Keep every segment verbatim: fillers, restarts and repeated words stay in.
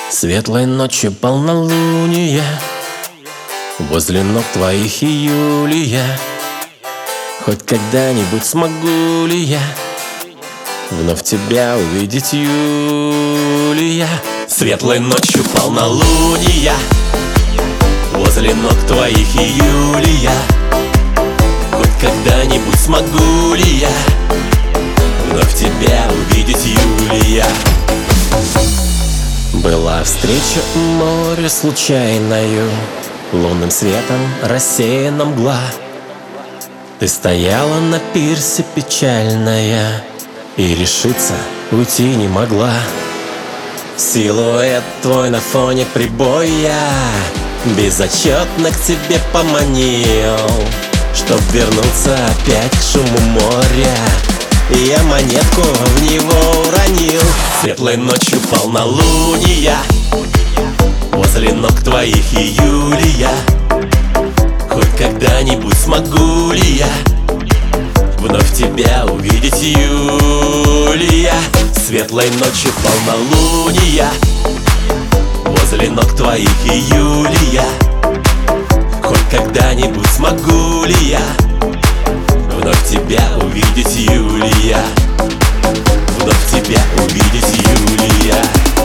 Светлой ночью полнолуния, возле ног твоих июлия. Хоть когда-нибудь смогу ли я вновь тебя увидеть, Юлия? Светлой ночью полнолуния, возле ног твоих июлия. Хоть когда-нибудь смогу ли я вновь тебя увидеть, Юлия? Была встреча у моря случайною, лунным светом рассеяна мгла. Ты стояла на пирсе печальная и решиться уйти не могла. Силуэт твой на фоне прибоя безотчетно к тебе поманил. Чтоб вернуться опять к шуму моря, я монетку в него уронил. Светлой ночью полнолуния, возле ног твоих июлия. Хоть когда-нибудь смогу ли я вновь тебя увидеть, Юлия? Светлой ночью полнолуния, возле ног твоих июлия. Хоть когда-нибудь смогу ли я вновь тебя увидеть, Юлия? Вновь тебя увидеть, Юлия.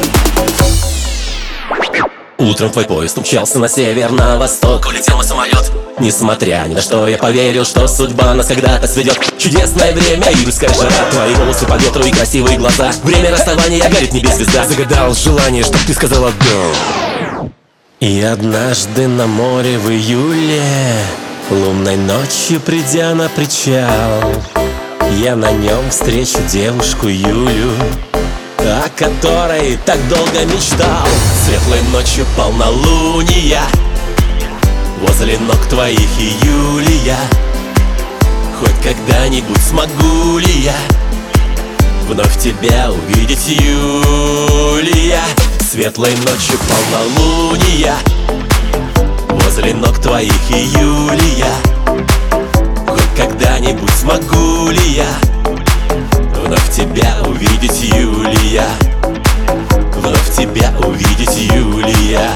Утром твой поезд умчался на север, на восток улетел мой самолет. Несмотря ни на что, я поверил, что судьба нас когда-то сведет. Чудесное время, июльская жара, твои волосы по ветру и красивые глаза. Время расставания горит не без звезда. Загадал желание, чтоб ты сказала «go». И однажды на море в июле, лунной ночью придя на причал, я на нем встречу девушку Юлю, о которой так долго мечтал. Светлой ночью полнолуния, возле ног твоих июлия. Хоть когда-нибудь смогу ли я вновь тебя увидеть, Юлия? Светлой ночью полнолуния, возле ног твоих июлия. Хоть когда-нибудь смогу ли я вновь тебя увидеть, Юлия? Вновь тебя увидеть, Юлия?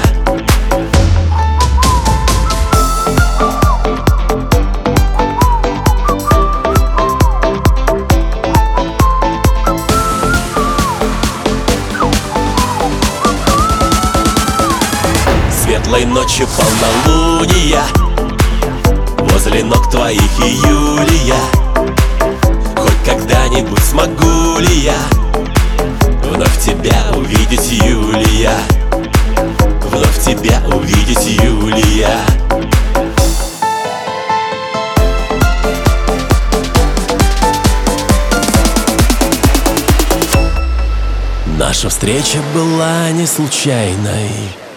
Светлой ночью полнолуния, возле ног твоих июлия. Хоть когда-нибудь смогу ли я вновь тебя увидеть, Юлия? Вновь тебя увидеть, Юлия? Наша встреча была не случайной.